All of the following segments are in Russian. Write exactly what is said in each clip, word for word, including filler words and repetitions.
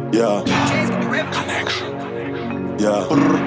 Yeah. Yeah.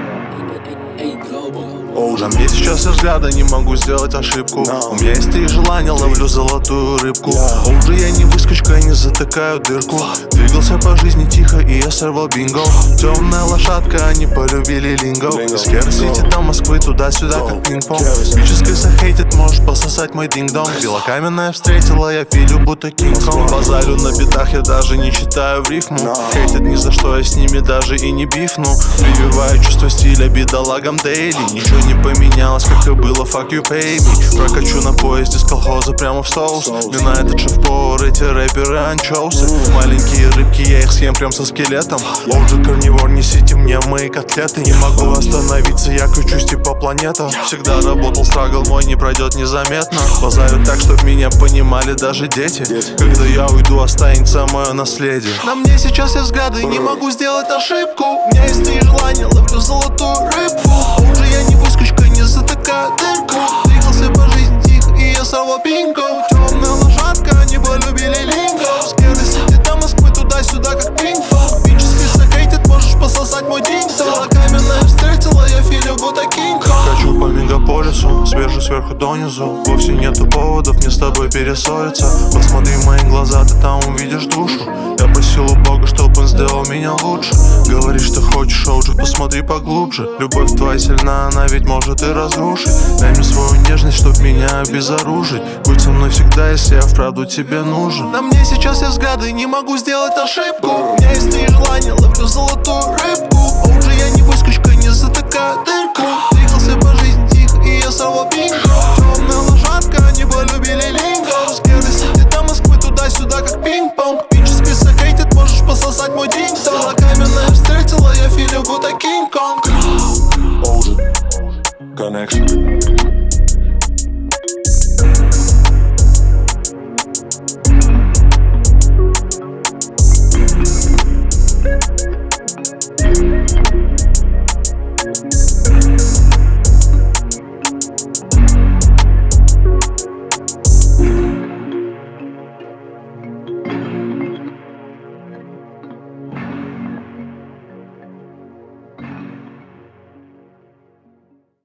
На мне сейчас я взгляда, не могу сделать ошибку. No. У меня есть и желание, ловлю золотую рыбку. Yeah. Уже я не выскочка, я не затыкаю дырку. Двигался по жизни тихо, и я сорвал бинго. Темная лошадка, они полюбили линго. Из Кер-Сити до Москвы, туда-сюда, как пинг-понг. Бичес крыса хейтит, можешь пососать мой динг-донг. Белокаменная встретила, я филю, будто Кинг-Конг. Базарю на битах, я даже не читаю в рифму. Хейтят ни за что, я с ними даже и не бифну. Прививаю чувство стиля бедолагам дейли. Ничего не поменялось, как и было, fuck you pay me. Прокачу на поезде с колхоза прямо в соус. Вина этот шеф-повар, эти рэперы анчоусы. Маленькие рыбки, я их съем прям со скелетом. Оуджи карнивор, несите мне мои котлеты. Не могу остановиться, я кручусь типа планета. Всегда работал, страгл мой не пройдет незаметно. Базарю так, чтоб меня понимали даже дети. Когда я уйду, останется мое наследие. На мне сейчас я взгляды, не могу сделать ошибку. У меня есть и желание, ловлю золотую рыбку. Уже я не выскочка, не затыкаю дырку. Двигался по жизни тихо, и я сорвал бинго. Темная лошадка, они полюбили линго. С Кер-Сити до Москвы, туда-сюда, как пинг-понг. Бичес крыса хейтит, можешь пососать мой динг-донг. Каменная встретила, я филю, будто Кинг-Конг. Качу по мегаполису, свежу сверху донизу. Вовсе нету поводов мне с тобой перессориться. Посмотри в мои глаза, ты там увидишь душу. Я просил у Бога, чтоб он сделал меня лучше. Говоришь, что хочешь, Оуджи, посмотри поглубже. Любовь твоя сильна, она ведь может и разрушить. Дай мне свою нежность, чтоб меня обезоружить. Будь со мной всегда, если я вправду тебе нужен. На мне сейчас я взгляды, не могу сделать ошибку. У меня есть и желание, ловлю золотую рыбку. Оуджи, я не выскочка, не затыкаю дырку. Двигался по жизни тихо, и я сорвал бинго. Темная лошадка, они полюбили линго. С Кер-Сити до Москвы, туда-сюда, как пинг-понг. Бичес крыса хейтит, можешь пососать мой динг-донг. Каменная встретила, я филю, будто Кинг-Конг. Oldie Connection.